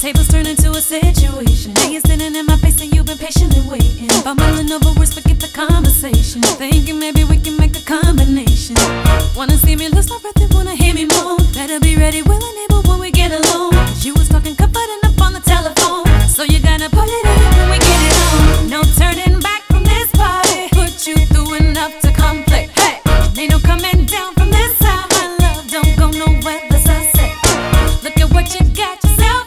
tables turn into a situation. Now you're sitting in my face and you've been patiently waiting. By mulling over words, forget the conversation. Thinking maybe we can make a combination. Wanna see me lose my breath and wanna hear me moan. Better be ready, willing, able when we get alone.